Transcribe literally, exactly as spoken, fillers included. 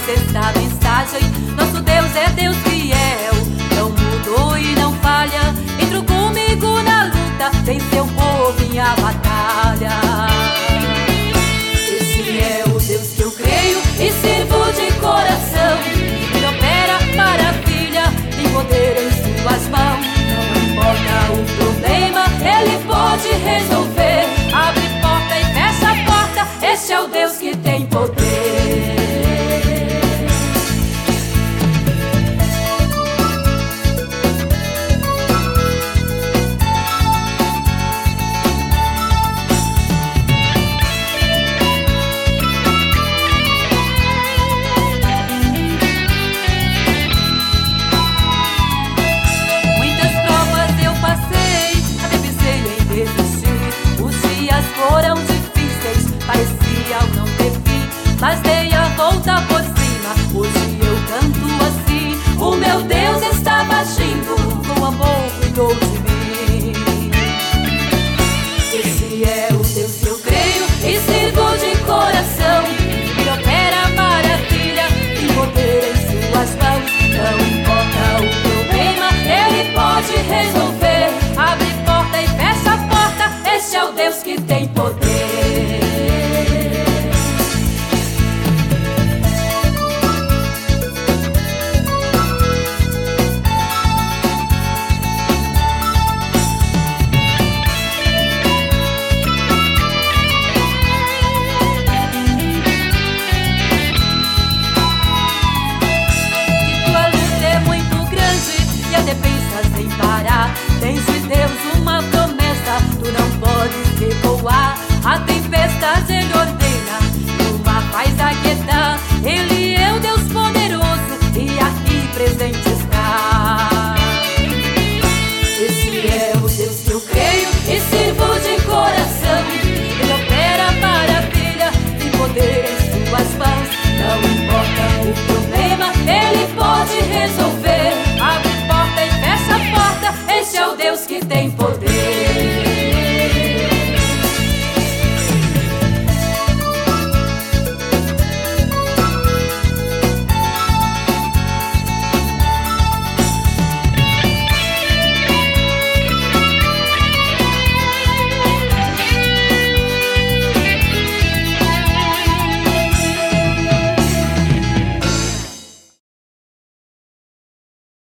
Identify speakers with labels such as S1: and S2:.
S1: esta mensagem. Nosso Deus é Deus fiel, não mudou e não falha. Entrou comigo na luta, venceu por minha batalha. Esse é o Deus que eu creio e sirvo de coração. Ele opera maravilha, tem poder em suas mãos. Não importa o problema, Ele pode resolver. Abre porta e fecha a porta, este é o Deus que tem poder. Foram difíceis, pareciam não ter fim, mas dei a volta por cima. Hoje eu canto assim: o meu Deus estava agindo, com amor cuidou de mim. Esse é o Deus que eu creio e sirvo de coração. Ele opera maravilha, tem poder em suas mãos. Não importa o problema, Ele pode resolver. Abre porta e fecha a porta, este é o Deus que tem poder. Pensas em parar, tens de Deus uma promessa, tu não podes recuar. A tempestade Ele ordena, e o mar faz aquietar. Ele é o Deus poderoso e aqui presente está. Esse é o Deus que eu creio e sirvo de coração. Ele opera maravilha, tem poder em suas mãos. Não importa o problema, Ele pode resolver. Abre porta e fecha a porta, este é o Deus que tem poder.